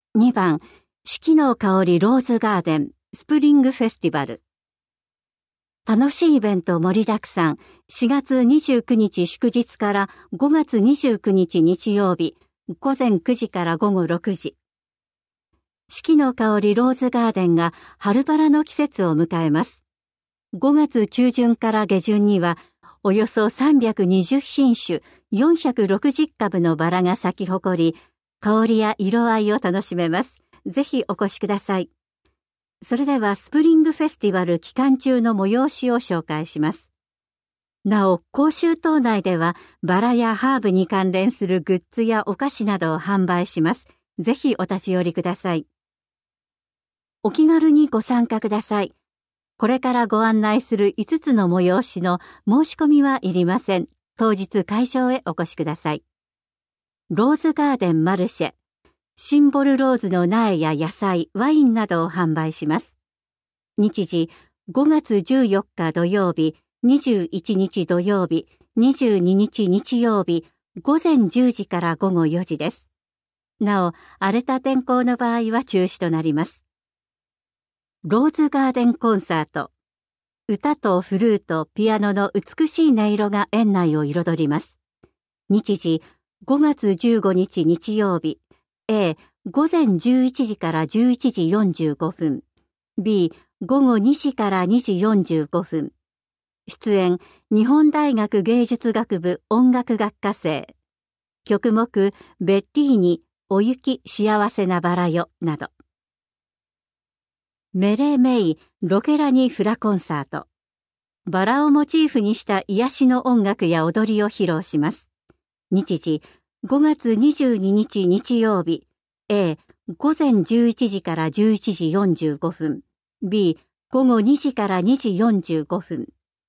2番、四季の香りローズガーデンスプリングフェスティバル。楽しいイベント盛りだくさん、4月29日祝日から5月29日日曜日、午前9時から午後6時。四季の香りローズガーデンが春バラの季節を迎えます。5月中旬から下旬には、およそ320品種、460株のバラが咲き誇り、香りや色合いを楽しめます。ぜひお越しください。それではスプリングフェスティバル期間中の催しを紹介します。なお、甲州島内ではバラやハーブに関連するグッズやお菓子などを販売します。ぜひお立ち寄りください。お気軽にご参加ください。これからご案内する5つの催しの申し込みはいりません。当日会場へお越しください。ローズガーデンマルシェ。シンボルローズの苗や野菜、ワインなどを販売します。日時、5月14日土曜日、21日土曜日、22日日曜日、午前10時から午後4時です。なお、荒れた天候の場合は中止となります。ローズガーデンコンサート。歌とフルート、ピアノの美しい音色が園内を彩ります。日時、5月15日日曜日。A、午前11時から11時45分。B、午後2時から2時45分。出演、日本大学芸術学部音楽学科生。曲目、ベッリーニ、お雪幸せなバラよ、など。メレメイ、ロケラニフラコンサート。バラをモチーフにした癒しの音楽や踊りを披露します。日時、5月22日日曜日。A、午前11時から11時45分。B、午後2時から2時45分。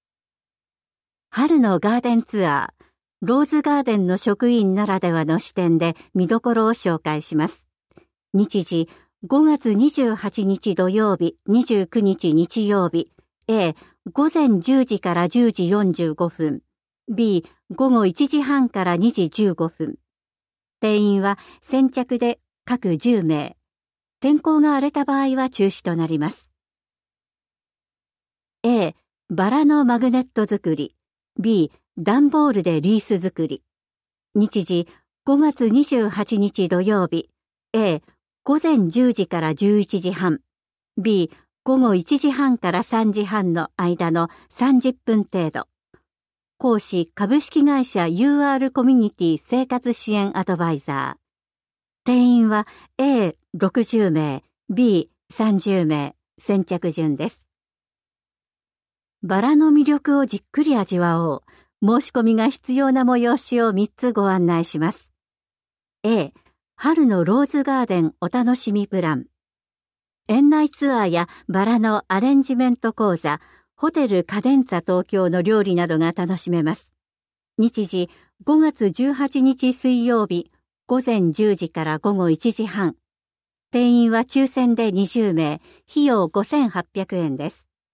春のガーデンツアー。ローズガーデンの職員ならではの視点で見どころを紹介します。日時、5月28日土曜日、29日日曜日。A、午前10時から10時45分。B、午後1時半から2時15分。定員は先着で各10名。天候が荒れた場合は中止となります。A、バラのマグネット作り。B、段ボールでリース作り。日時、5月28日土曜日。A、午前10時から11時半。B、午後1時半から3時半の間の30分程度。講師株式会社 UR コミュニティ生活支援アドバイザー。定員は A60 名、B30 名、先着順です。バラの魅力をじっくり味わおう。申し込みが必要な催しを3つご案内します。A、春のローズガーデンお楽しみプラン。園内ツアーやバラのアレンジメント講座、ホテルカデンツァ東京の料理などが楽しめます。日時、5月18日水曜日、午前10時から午後1時半。定員は抽選で20名、費用5800円です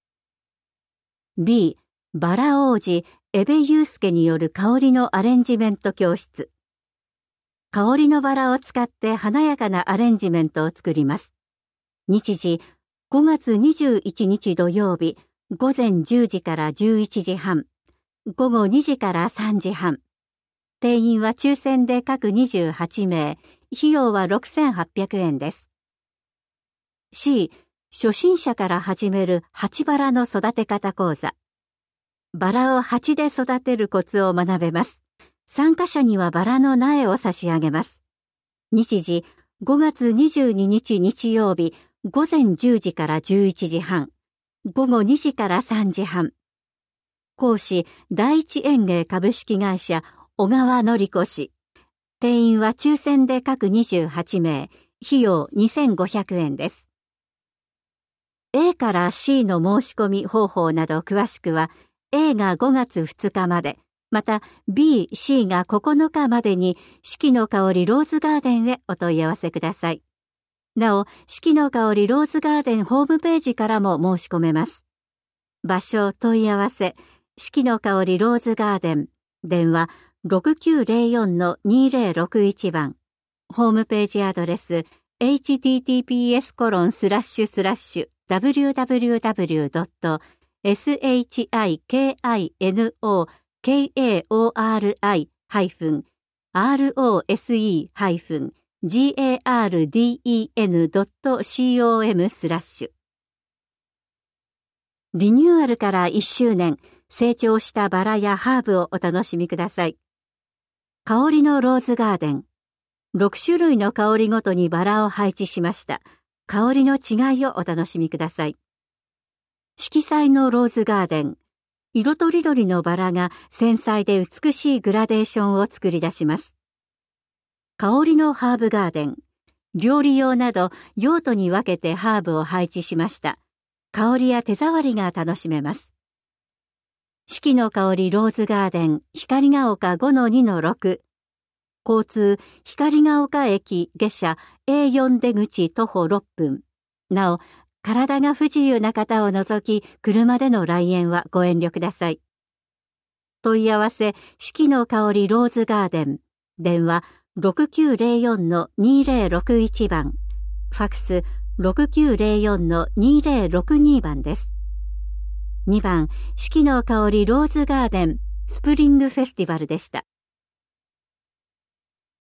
。B、バラ王子、江部祐介による香りのアレンジメント教室。香りのバラを使って華やかなアレンジメントを作ります。日時、5月21日土曜日、午前10時から11時半。午後2時から3時半。定員は抽選で各28名、費用は6800円です。C、初心者から始める鉢バラの育て方講座。バラを鉢で育てるコツを学べます。参加者にはバラの苗を差し上げます。日時、5月22日日曜日、午前10時から11時半。午後2時から3時半。講師、第一園芸株式会社、小川典子氏。定員は抽選で各28名、費用2500円です。A から C の申し込み方法など詳しくは、A が5月2日まで、また B、C が9日までに四季の香りローズガーデンへお問い合わせください。なお、四季の香りローズガーデンホームページからも申し込めます。場所問い合わせ、四季の香りローズガーデン、電話 6904-2061 番、ホームページアドレス https://www.shiki-rose-garden.com/. リニューアルから1周年、成長したバラやハーブをお楽しみください。香りのローズガーデン。6種類の香りごとにバラを配置しました。香りの違いをお楽しみください。色彩のローズガーデン。色とりどりのバラが繊細で美しいグラデーションを作り出します。香りのハーブガーデン。料理用など用途に分けてハーブを配置しました。香りや手触りが楽しめます。四季の香りローズガーデン光が丘 5-2-6。交通光が丘駅下車 A4 出口徒歩6分。なお、体が不自由な方を除き車での来園はご遠慮ください。問い合わせ四季の香りローズガーデン。電話 6904-2061 番。ファクス 6904-2062 番です。2番、四季の香りローズガーデンスプリングフェスティバルでした。